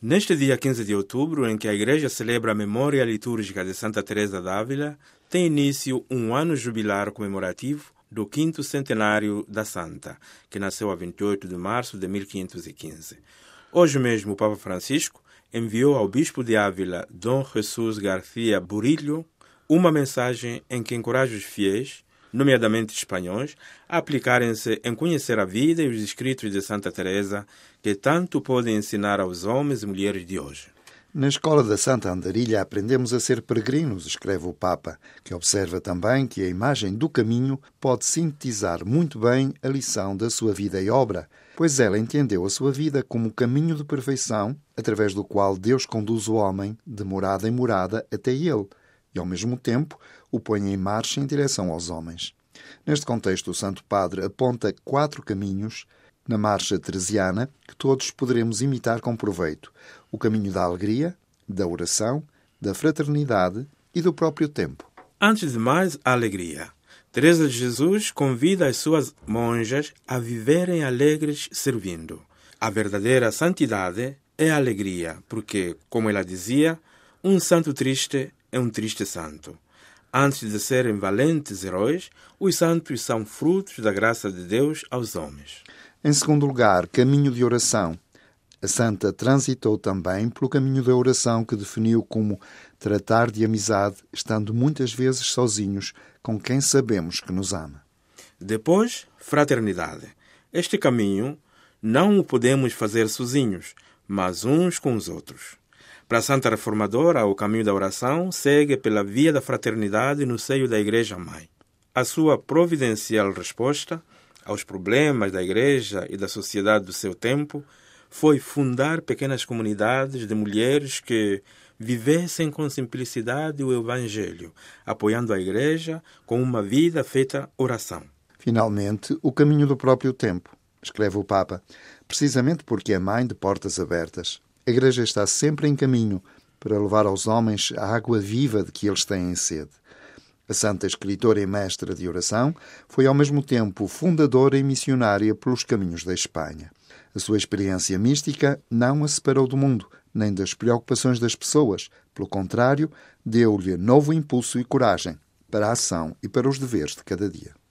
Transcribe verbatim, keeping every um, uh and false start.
Neste dia quinze de outubro, em que a Igreja celebra a memória litúrgica de Santa Teresa d'Ávila, tem início um ano jubilar comemorativo do quinto centenário da Santa, que nasceu a vinte e oito de março de mil quinhentos e quinze. Hoje mesmo o Papa Francisco enviou ao Bispo de Ávila, Dom Jesus Garcia Burillo, uma mensagem em que encoraja os fiéis, nomeadamente espanhóis, a aplicarem-se em conhecer a vida e os escritos de Santa Teresa, que tanto podem ensinar aos homens e mulheres de hoje. Na Escola da Santa Andarilha aprendemos a ser peregrinos, escreve o Papa, que observa também que a imagem do caminho pode sintetizar muito bem a lição da sua vida e obra, pois ela entendeu a sua vida como caminho de perfeição, através do qual Deus conduz o homem de morada em morada até ele, e ao mesmo tempo o põe em marcha em direção aos homens. Neste contexto, o Santo Padre aponta quatro caminhos na marcha teresiana que todos poderemos imitar com proveito: o caminho da alegria, da oração, da fraternidade e do próprio tempo. Antes de mais, a alegria. Teresa de Jesus convida as suas monjas a viverem alegres servindo. A verdadeira santidade é a alegria, porque, como ela dizia, um santo triste é um triste santo. Antes de serem valentes heróis, os santos são frutos da graça de Deus aos homens. Em segundo lugar, caminho de oração. A Santa transitou também pelo caminho da oração que definiu como tratar de amizade, estando muitas vezes sozinhos com quem sabemos que nos ama. Depois, fraternidade. Este caminho não o podemos fazer sozinhos, mas uns com os outros. Para a Santa Reformadora, o caminho da oração segue pela via da fraternidade no seio da Igreja Mãe. A sua providencial resposta aos problemas da Igreja e da sociedade do seu tempo foi fundar pequenas comunidades de mulheres que vivessem com simplicidade o Evangelho, apoiando a Igreja com uma vida feita oração. Finalmente, o caminho do próprio tempo, escreve o Papa, precisamente porque é mãe de portas abertas. A Igreja está sempre em caminho para levar aos homens a água viva de que eles têm sede. A santa escritora e mestra de oração foi ao mesmo tempo fundadora e missionária pelos caminhos da Espanha. A sua experiência mística não a separou do mundo, nem das preocupações das pessoas. Pelo contrário, deu-lhe novo impulso e coragem para a ação e para os deveres de cada dia.